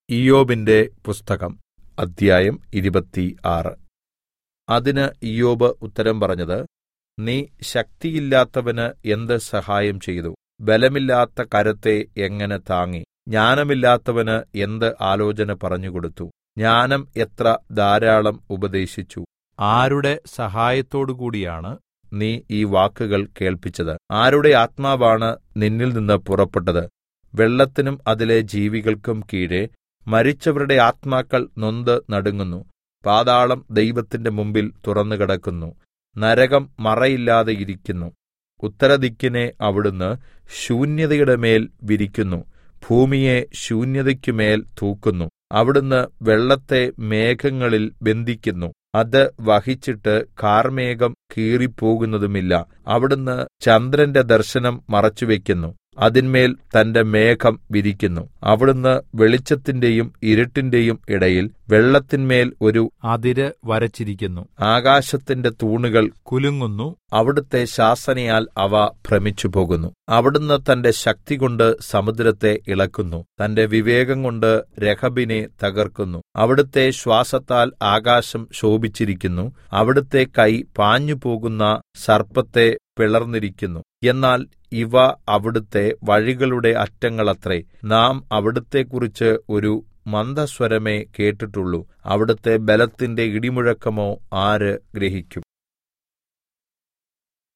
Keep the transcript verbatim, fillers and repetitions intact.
ഇയ്യോബിന്റെ പുസ്തകം അദ്ധ്യായം ഇരുപത്തിയാറ്. അതിന് ഇയ്യോബ് ഉത്തരം പറഞ്ഞത്, നീ ശക്തിയില്ലാത്തവന് എന്ത് സഹായം ചെയ്തു? ബലമില്ലാത്ത കരത്തെ എങ്ങനെ താങ്ങി? ജ്ഞാനമില്ലാത്തവന് എന്ത് ആലോചന പറഞ്ഞുകൊടുത്തു? ജ്ഞാനം എത്ര ധാരാളം ഉപദേശിച്ചു. ആരുടെ സഹായത്തോടുകൂടിയാണ് നീ ഈ വാക്കുകൾ കേൾപ്പിച്ചത്? ആരുടെ ആത്മാവാണ് നിന്നിൽ നിന്ന് പുറപ്പെട്ടത്? വെള്ളത്തിനും അതിലെ ജീവികൾക്കും കീഴെ മരിച്ചവരുടെ ആത്മാക്കൾ നൊന്ത് നടുങ്ങുന്നു. പാതാളം ദൈവത്തിന്റെ മുമ്പിൽ തുറന്നുകിടക്കുന്നു. നരകം മറയില്ലാതെ ഇരിക്കുന്നു. ഉത്തരദിക്കിനെ അവിടുന്ന് ശൂന്യതയുടെ മേൽ വിരിക്കുന്നു. ഭൂമിയെ ശൂന്യതയ്ക്കുമേൽ തൂക്കുന്നു. അവിടുന്ന് വെള്ളത്തെ മേഘങ്ങളിൽ ബന്ധിക്കുന്നു. അത് വഹിച്ചിട്ട് കാർമേഘം കീറിപ്പോകുന്നതുമില്ല. അവിടുന്ന് ചന്ദ്രന്റെ ദർശനം മറച്ചുവെക്കുന്നു. അതിന്മേൽ തന്റെ മേഘം വിരിക്കുന്നു. അവിടുന്ന് വെളിച്ചത്തിന്റെയും ഇരുട്ടിന്റെയും ഇടയിൽ വെള്ളത്തിന്മേൽ ഒരു അതിര് വരച്ചിരിക്കുന്നു. ആകാശത്തിന്റെ തൂണുകൾ കുലുങ്ങുന്നു. അവിടുത്തെ ശാസനയാൽ അവ ഭ്രമിച്ചുപോകുന്നു. അവിടുന്ന് തന്റെ ശക്തികൊണ്ട് സമുദ്രത്തെ ഇളക്കുന്നു. തന്റെ വിവേകം കൊണ്ട് രഹബിനെ തകർക്കുന്നു. അവിടുത്തെ ശ്വാസത്താൽ ആകാശം ശോഭിച്ചിരിക്കുന്നു. അവിടുത്തെ കൈ പാഞ്ഞുപോകുന്ന സർപ്പത്തെ പിളർന്നിരിക്കുന്നു. എന്നാൽ ഇവ അവിടുത്തെ വഴികളുടെ അറ്റങ്ങളത്രേ. നാം അവിടുത്തെക്കുറിച്ച് ഒരു മന്ദസ്വരമേ കേട്ടിട്ടുള്ളൂ. അവിടുത്തെ ബലത്തിന്റെ ഇടിമുഴക്കമോ ആര് ഗ്രഹിക്കും?